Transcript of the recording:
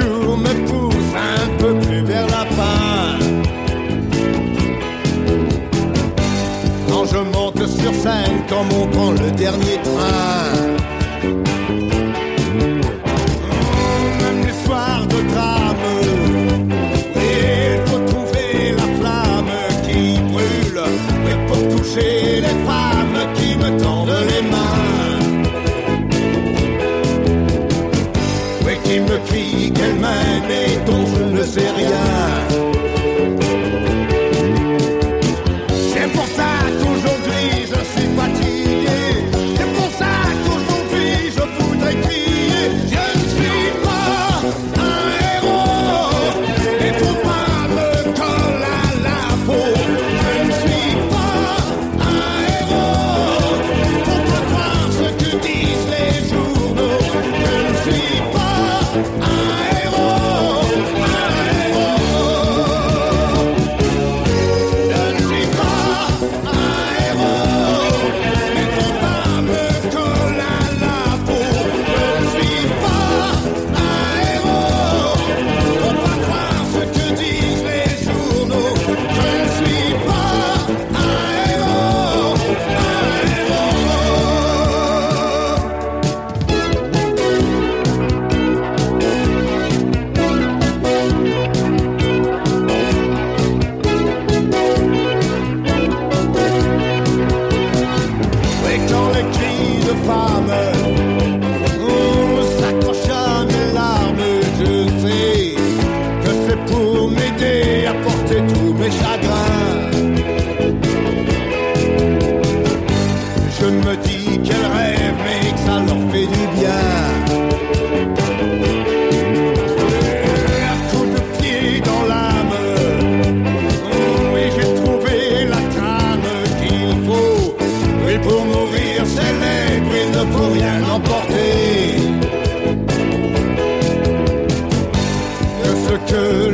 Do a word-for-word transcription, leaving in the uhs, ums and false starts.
toujours me pousse un peu plus vers la fin. Quand je monte sur scène, comme on prend le dernier train. Même les soirs de drame, il faut trouver la flamme qui brûle. Et pour toucher les femmes qui me tendent les mains. Oui, qui me crient qu'elles m'aiment et dont je ne sais rien. C'est pour ça qu'aujourd'hui je suis fatigué. C'est pour ça qu'aujourd'hui je voudrais crier. Je ne suis pas un héros. Il faut pas me coller à la peau. Je ne suis pas un héros. Faut pas croire ce que disent les journaux. Je ne suis pas un héros. Un héros. Je ne suis pas un héros. Il faut pas me coller à la peau. Je ne suis pas un héros. Faut pas croire ce que disent les journaux. Je ne suis pas un héros. Un Et quand les cris de femmes oh, s'accrochent à mes larmes, je sais que c'est pour m'aider à porter tous mes chagrins. Je me dis qu'elles rêvent mais que ça leur fait du bien. Un coup de pied dans l'âme, oh, et j'ai trouvé la trame qu'il faut. Et pour mourir célèbre, il ne faut rien emporter. Que ce que